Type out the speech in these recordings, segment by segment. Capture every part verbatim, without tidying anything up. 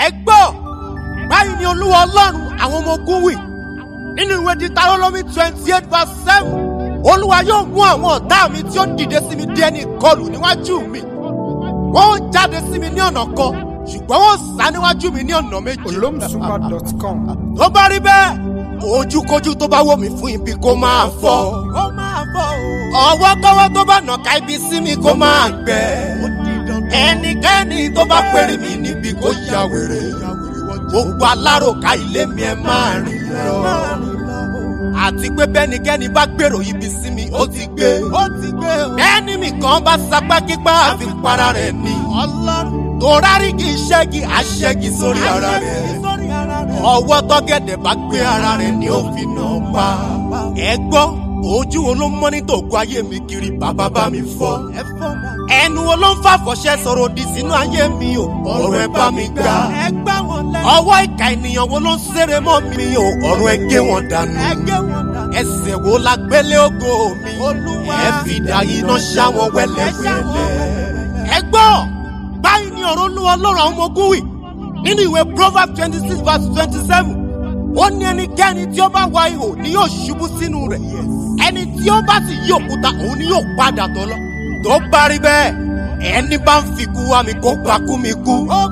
ẹ gbọ́ báyìí ni olúwa ọlọ́run àwọn ọmọ ogun wí nínú ìwé Deuteronomy twenty eight verse seven olúwa yóò mú àwọn ọ̀tá mi tí ó dìde sí mi di ẹni ìkọlù níwájú mi wọ́n ó jáde sí mi ní ọ̀nà kan ṣùgbọ́n wọ́n sá níwájú mi ní ọ̀nà méjì. olomsupa dot com. tó bá rí bẹ́ẹ̀ ojúkojú tó bá wò mí fún ibi kó máa fọ́ ọwọ́ kọ́wọ́ tó bá nàka ibi sí mi kó máa gbẹ ẹnikẹ́ni tó bá pèrè mí níbi kó ya wèrè gbogbo aláròká ilé mi ẹ máa rìn lọ àti pé bẹ́nikẹ́ni bá gbèrò ibi sí mi ó ti gbé bẹ́ẹ̀ni mi kan bá sapá kípa àfi para rẹ̀ ni torari kì í ṣẹ́gi àṣẹ́gi sórí ara rẹ̀ ọwọ́ tọ́gẹ̀dẹ̀ bá gbé ara rẹ̀ ni ó fi nà pa ẹ gbọ́ ojú wo ló mọ́ ní tòkú ayé mi kiri bàbá bá mi fọ́ ẹnu wo ló ń fàfọ̀ṣẹ́ sọ̀rọ̀ òdì sínú ayé mi o ọ̀rọ̀ ẹ bá mi gbà ọwọ́ ìka ènìyàn wo ló ń ṣeré mọ́ mi o ọ̀rọ̀ ẹ gé wọn dànù ẹsẹ̀ wo la gbélé ògo mi ẹ fìdá iná ṣáwọn wẹ́lẹ́wẹ́lẹ́ ẹ gbọ́ báyìí ni ọ̀rọ̀ olúwa ọlọ́run àwọn ọmọ ogun wí nínú ìwé Proverbs twenty six verse twenty seven ó ní ẹnikẹ́ni tí ó bá wa ihò ni yóò ṣubú sínú rẹ̀ ẹni tí ó bá sì yí òkúta òun ni yóò padà tọ̀ lọ tó bá rí bẹ́ẹ̀ ẹni bá ń fi kú wá mi kó gbakú mi kú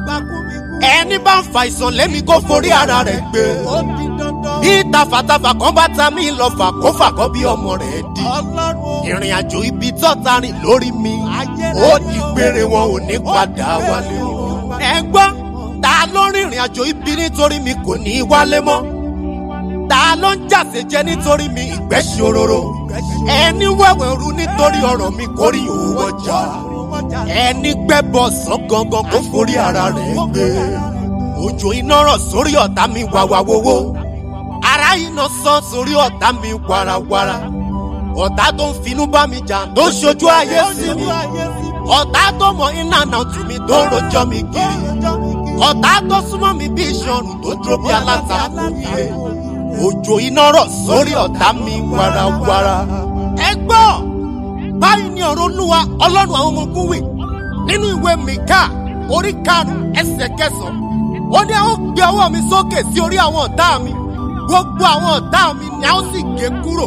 ẹni bá ń fa ìsàn lémi kó forí ara rẹ̀ gbé bí tafàtafà kan bá ta mí lọ fà kó fà kọ́ bí ọmọ rẹ̀ di ìrìn àjò ibi tọ́ta rìn lórí mi ó di gbére wọn ò ní padà wálé ẹ gbọ́ ta ló rìn ìrìn àjò ibi nítorí mi kò ní wálé mọ́ ta ló ń jàsèjẹ nítorí mi ìgbẹ́ ṣòroro ẹni wẹ̀wẹ̀ ru nítorí ọ̀rọ̀ mi kórì òwò ọjà ẹni gbẹ́bọ̀ sán gangan kó forí ara rẹ̀ gbé òjò iná rọ̀ sórí ọ̀tá mi wàwàwowó ara iná sán sórí ọ̀tá mi warawara ọ̀tá tó ń finú bá mi jà tó ṣojú ayé sí mi ọ̀tá tó mọ iná náà tù mí tó rojọ́ mi kiri ọ̀tá tó súnmọ́ mi bí ìṣọ̀rùn tó dúró bí alátakò ilé òjò iná rọ̀ sórí ọ̀tá mi warawara. ẹ gbọ́ báyìí ni ọ̀rọ̀ olúwa ọlọ́run àwọn ọmọ ogun wí nínú ìwé Míkà orí karùn-ún ẹsẹ̀ kẹsàn-án ó ní a ó gbé ọwọ́ mi sókè sí orí àwọn ọ̀tá mi gbogbo àwọn ọ̀tá mi ni a ó sì gé kúrò.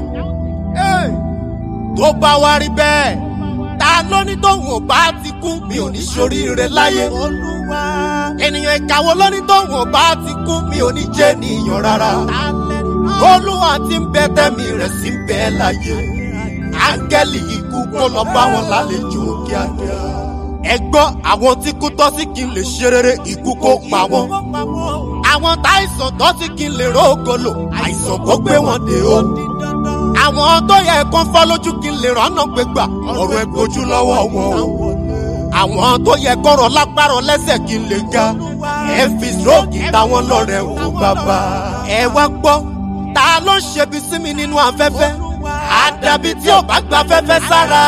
tó bá wá rí bẹ́ẹ̀ ta ló ní tóun ò bá ti kú mi ò ní ṣoríire láyé ènìyàn ìkàwọ́ ló ní tóun ò bá ti kú mi ò ní jẹ́ ènìyàn rárá olúwa ti ń bẹ tẹ́mi rẹ̀ sí ń bẹ láyé áńgẹ́lì ikú kó lọ bá wọn lálejò kíákíá ẹ gbọ́ àwọn tí kú tọ́ sí kí n lè ṣe rere ikú kó pa wọ́n àwọn táìsàn tọ́ sí kí n lè rógolo àìsàn kó gbé wọn dé o àwọn tó yẹ kó fọ́ lójú kí n lè rọ́nà gbégbà ọ̀rọ̀ ẹ gbójú lọ́wọ́ wọn o àwọn tó yẹ kọ́rọ̀ lápárọ̀ lẹ́sẹ̀ kí n lè ga ẹ fi stroke táwọn lọ́rẹ̀ wò bàbá ẹ wá gbọ́ ta ló ń ṣebi sí mi nínú afẹ́fẹ́ àdàbí tí ò bá gba afẹ́fẹ́ sára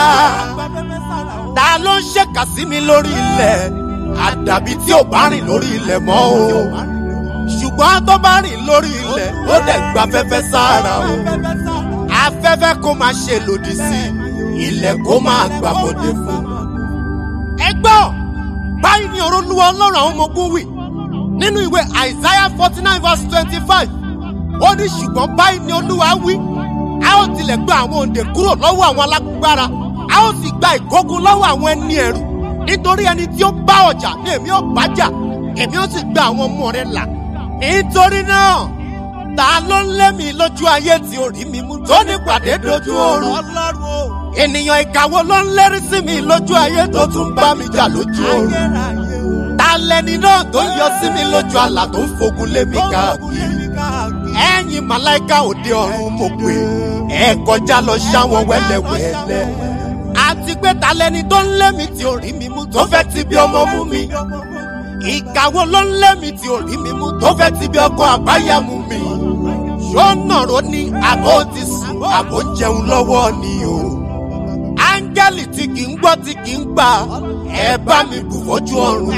ta ló ń ṣèkà sí mi lórí ilẹ̀ àdàbí tí ò bá rìn lórí ilẹ̀ mọ́ o ṣùgbọ́n tó bá rìn lórí ilẹ̀ ó dẹ̀ gba afẹ́fẹ́ sára o afẹ́fẹ́ kó máa ṣe lòdì sí ilẹ̀ kó máa gbàbọ̀dé fún. ẹ gbọ́ báyìí ni ọ̀rọ̀ olúwa ọlọ́run àwọn ọmọ ogun wí nínú ìwé Isaiah forty nine verse twenty five ó ní ṣùgbọ́n báyìí ni olúwa wí a ó tilẹ̀ gba àwọn òǹdè kúrò lọ́wọ́ àwọn alágbára a ó sì gba ìkógun lọ́wọ́ àwọn ẹni ẹ̀rù nítorí ẹni tí ó bá ọjà ní èmi ó bá jà èmi ó sì gba àwọn ọmọ rẹ̀ là nítorí náà ta ló ń lé mi lójú ayé tí orí mi mú tó ní pàdé dojú oorun ènìyàn ìkàwọ́ ló ń lérí sí mi lójú ayé tó tún bá mi jà lójú oorun ta lẹni náà tó ń yọ sí mi lójú àlá tó ń fogun lé mi káàkiri ẹ̀yin màláìka òde ọ̀run mo pè ẹ kọjá lọ ṣáwọn wẹ́lẹ́wẹ́lẹ́ àti pé ta lẹni tó ń lé mi tí orí mi mú tó fẹ́ ti bí ọmọ mú mi ìkàwọ́ ló ń lé mi tí orí mi mú tó fẹ́ ti bí ọkọ àbáyá mú mi ṣọ́nà ro ní àbó ti sùn àbó jẹun lọ́wọ́ ni o áńgẹ́lì tí kì í gbọ́ tí kì í gbà ẹ bá mi bù fọ́jú ọ̀run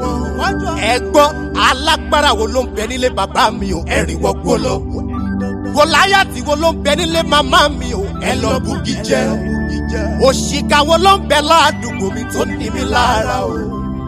ẹ gbọ́ alágbára wo ló ń bẹ nílé bàbá mi o ẹ̀rìn wọ́gbó lọ Gòláyátì wo ló ń bẹ nílé màmá mi o ẹ lọ bugi jẹ òṣìkà wo ló ń bẹ ládùúgbò mi tó ní mi lára o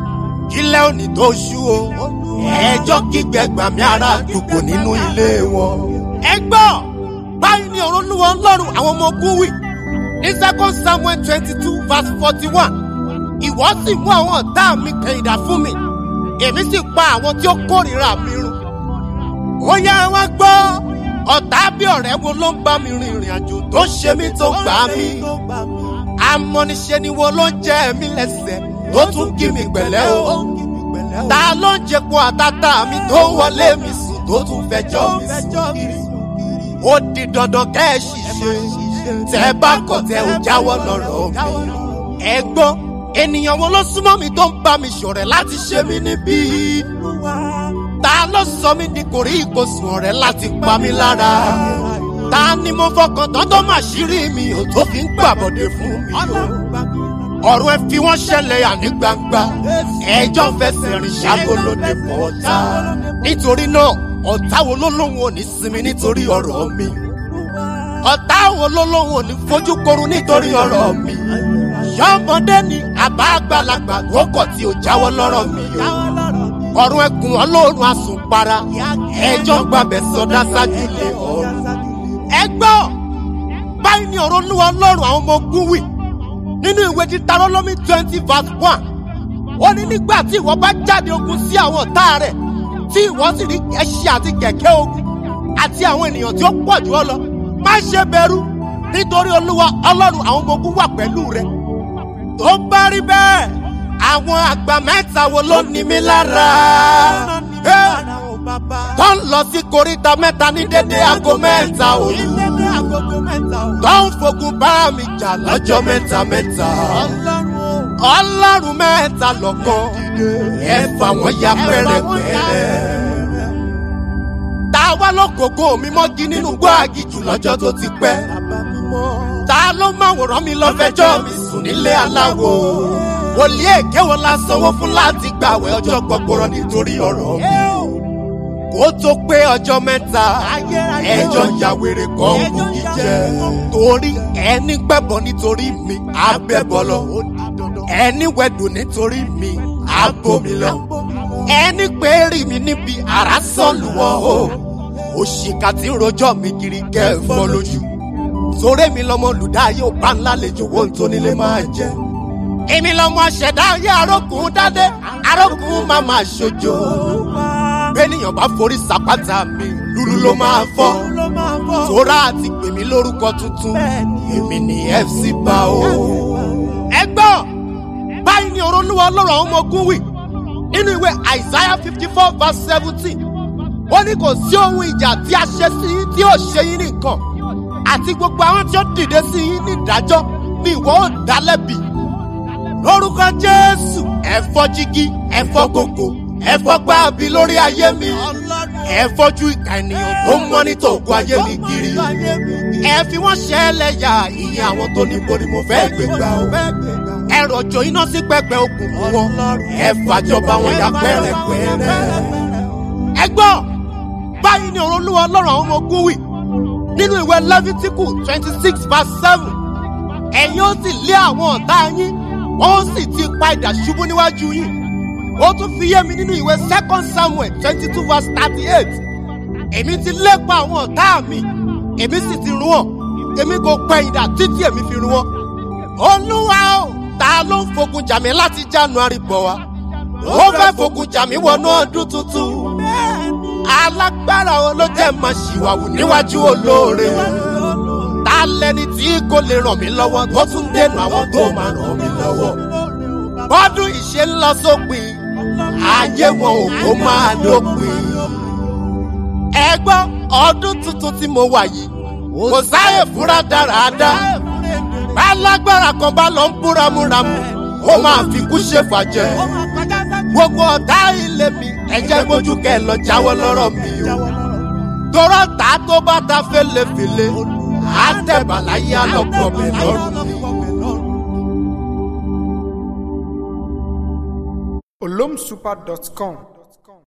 kílẹ̀ òní tó ṣú o ẹjọ́ kígbe gbàmí ara àdúgbò nínú ilé wọn. ẹ gbọ́ báyìí ni ọ̀rọ̀ Olúwa Ọlọ́run àwọn ọmọ ogun wí ní second Samuel twenty two verse forty one ìwọ sì mú àwọn ọ̀tá mi kẹ̀yìndà fún mi èmi sì pa àwọn tí ó kórìíra mi run. ó yá wá gbọ́ ọ̀tá bí ọ̀rẹ́ wo ló ń bá mi rin ìrìn àjò tó ṣe mí tó gbà mí. amọ̀niṣe ni wo ló ń jẹ́ mi lẹ́sẹ̀ tó tún kí mi pẹ̀lẹ́ o. ta ló ń jẹpo àtàtà mi tó wọlé mi sùn tó tún fẹjọ́ mi sùn kiri. ó di dandan kẹ́ ẹ ṣiṣẹ́ tẹ́ bá kọ̀ tẹ́ ò jáwọ́ lọ́rọ̀ mi. ẹ gbọ́ ènìyàn wo ló súnmọ́ mi tó ń bá mi ṣọ̀rẹ́ láti ṣe mí níbí. ta ló sọ mí di kòrí ìkòsùn ọ̀rẹ́ láti pa mí lára. ta ni mo fọkàn tán tó máa ṣírí mi ò tó fi ń gbàbọ̀dé fún mi o. ọ̀rọ̀ ẹ fi wọ́n ṣẹlẹ̀ àní gbangba ẹjọ́ fẹsẹ̀ rìn ṣàgolóde fún ọ̀tá. nítorí náà ọ̀tá wo ló lóun ò ní sinmi nítorí ọ̀rọ̀ mi. ọ̀tá wo ló lóun ò ní fojú korun nítorí ọ̀rọ̀ mi. ṣọ́mọdé ni àbá àgbàlagbà tó kọ̀ tí ò jáwọ́ lọ́rọ̀ mi o. ọ̀run ẹkùn ọlọ́run àsùnpara ẹjọ́ gbàbẹ̀ sọdá ṣáájú lé ọ̀run. ẹ gbọ́ báyìí ni ọ̀rọ̀ Olúwa Ọlọ́run àwọn ọmọ ogun wí nínú ìwé Dítarónómì twenty verse one ó ní nígbà tí ìwọ bá jáde ogun sí àwọn ọ̀tá rẹ̀ tí ìwọ sì rí ẹṣin àti kẹ̀kẹ́ ogun àti àwọn ènìyàn tí ó pọ̀ jù ọ́ lọ má ṣe bẹ̀rù nítorí Olúwa Ọlọ́run àwọn ọmọ ogun wà pẹ̀lú rẹ̀. tó bá rí bẹ́ẹ̀ àwọn àgbà mẹ́ta wo ló ní mi lára tó ń lọ sí koríta mẹ́ta ní dédé aago mẹ́ta òru tó ń fogun bá mi jà lọ́jọ́ mẹ́ta mẹ́ta Ọlọ́run mẹ́ta lọ́kan ẹ fà wọ́n ya pẹ́rẹ́pẹ́rẹ́. ta wá lókòókò mi mọ́gi nínú gbọ́ àgìjù lọ́jọ́ tó ti pẹ́. ta ló máa wòrán mi lọ́fẹ̀jọ́ mi sùn nílé aláwo. wòlíì èké wo la sanwó fún láti gbàwẹ̀ ọjọ́ gbọgbọrọ nítorí ọ̀rọ̀ mi. kó tó pé ọjọ́ mẹ́ta ẹjọ́ ya wèrè kan kò kí jẹ́. torí ẹni gbẹ̀bọ̀ nítorí mi abẹ́bọ̀ lọ. ẹni wẹ̀dùn nítorí mi abomi lọ. ẹni pé rí mi níbi àrá sọ̀lù wọ́n o. òṣìkà tí ń rojọ́ mi kiri kẹ́ ẹ̀ fọ́ lójú. sórí mi lọ́mọ olùdáyé ò bá ńlá lejò wo nítorí lè máa jẹ. èmi lọ́mọ aṣẹ̀dá ayé arókùn dádé arókùn máa máa ṣojo. bẹ́ẹ̀nìyàn bá forí sàpáta mi lúlú ló máa fọ́. tóra àti pè mí lórúkọ tuntun èmi ní F C bá o. ẹ gbọ́ báyìí ni ọ̀rọ̀ Olúwa Ọlọ́run àwọn ọmọ ogun wí nínú ìwé Isaiah fifty four verse seventeen ó ní kò sí ohun ìjà tí a ṣe sí yín tí ó ṣe yín nìkan àti gbogbo àwọn tí ó dìde sí yín ní ìdájọ́ ni ìwọ ó dá lẹ́bi. lórúkọ Jésù ẹ fọ́ jígí ẹ fọ́ gògó ẹ fọ́ gbáàbí lórí ayé mi ẹ fọ́jú ìka ènìyàn tó ń mọ́nítọ̀ ògùn ayé mi kiri ẹ fi wọ́n ṣe ẹlẹ́yà ìyẹn àwọn tó ní bo ni mo fẹ́ gbégbá o. ẹ rọ̀jò iná sí pẹpẹ òkùnkùn wọn ẹ fàjọba wọn ya pẹ́rẹ́pẹ́rẹ́. ẹ gbọ́ báyìí ni ọ̀rọ̀ Olúwa Ọlọ́run àwọn ọmọ ogun wí nínú ìwé Lẹ́fítíkù twenty six verse seven ẹ̀yin ó sì lé àwọn ọ̀tá yín wọ́n sì ti pa idà ṣubú níwájú yín. ó tún fi yé mi nínú ìwé second Samuel twenty two verse thirty eight èmi ti lépa àwọn ọ̀tá mi èmi sì ti run wọ́n èmi kò pẹ́ idà títí èmi fi run wọ́n. Olúwa o ta ló ń fogun jà mí láti January bọ̀ wá ó fẹ́ fogun jà mí wọnú ọdún tuntun. alágbára wo ló jẹ́ máa ṣìwàwù níwájú olóore. ta lẹni tí kò lè ràn mí lọ́wọ́ tó tún dènà àwọn tó máa ràn mí lọ́wọ́. bọ́dún ìṣe ń lọ sópin ayé wọn ò kó máa dópin. ẹ gbọ́ ọdún tuntun tí mo wà yìí kò sáyè fúra dáradára. alágbára kan bá lọ ń búramúramù ó máa fi kú ṣèfàjẹ́. gbogbo ọ̀tá ilé mi ẹ jẹ́ gbójú kẹ́ ẹ lọ jáwọ́ lọ́rọ̀ mi o. torọ́ ta tó bá ta fẹ́lẹ́fẹ́lẹ́ á tẹ̀bà láyé àlọ́pọ̀ mi lọ́rùn mi. olom super dot com